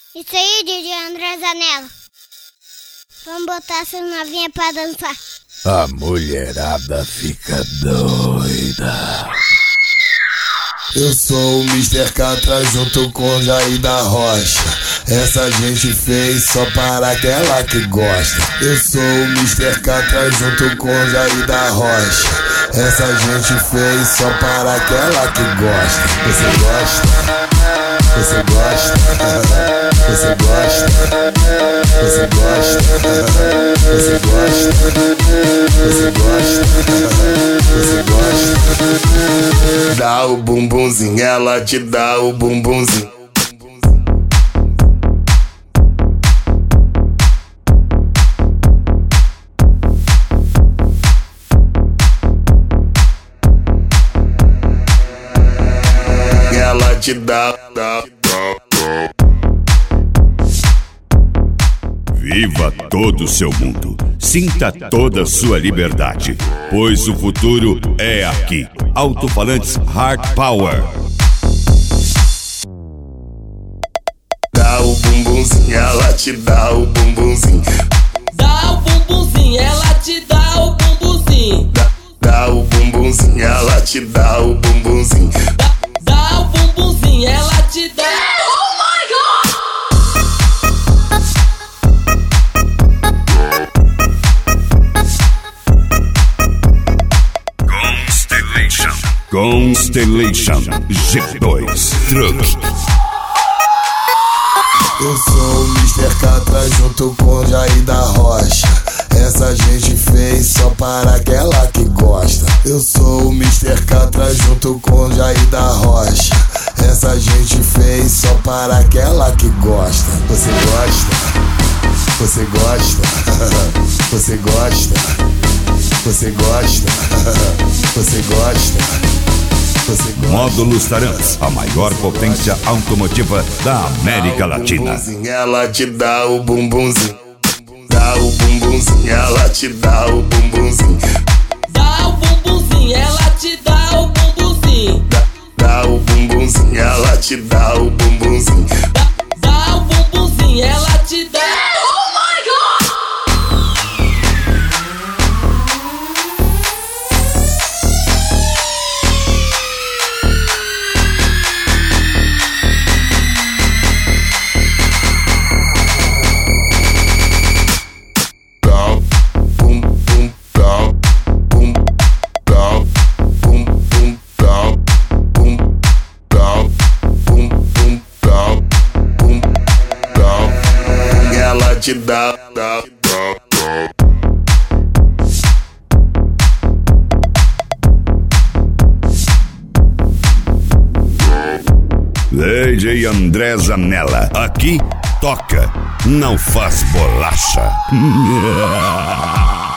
Isso aí, DJ André Zanella. Vamos botar essa novinha pra dançar. A mulherada fica doida. Eu sou o Mr. Catra junto com Jair da Rocha. Essa gente fez só para aquela que gosta. Eu sou o Mr. Catra junto com Jair da Rocha. Essa gente fez só para aquela que gosta. Você gosta? Você gosta? Você gosta? Você gosta? Você gosta? Você gosta? Você gosta? Dá o bumbumzinho, ela te dá o bumbumzinho. Ela te dá. Viva todo o seu mundo, sinta toda a sua liberdade, pois o futuro é aqui. Alto-falantes Hard Power. Dá o bumbumzinho, ela te dá o bumbumzinho. Dá o bumbumzinho, ela te dá o bumbumzinho. Dá o bumbumzinho, ela te dá o bumbumzinho. Dá o bumbumzinho, ela te dá. Oh my God! Constellation G2 Truck. Eu sou o Mr. Catra junto com Jair da Rocha. Essa gente fez só para aquela que gosta. Eu sou o Mr. Catra junto com Jair da Rocha. Essa gente fez só para aquela que gosta. Você gosta? Você gosta? Você gosta? Você gosta? Você gosta? Módulos Tarantos, a maior potência automotiva da América Latina. Ela te dá o bumbumzinho. Dá o bumbumzinho, ela te dá o bumbumzinho. Dá o bumbumzinho, ela te dá o bumbumzinho. Dá o bumbumzinho, ela te dá o bumbumzinho. Dá o bumbumzinho, ela te dá. Oh my God! Te dá. DJ André Zanella, aqui toca, não faz bolacha.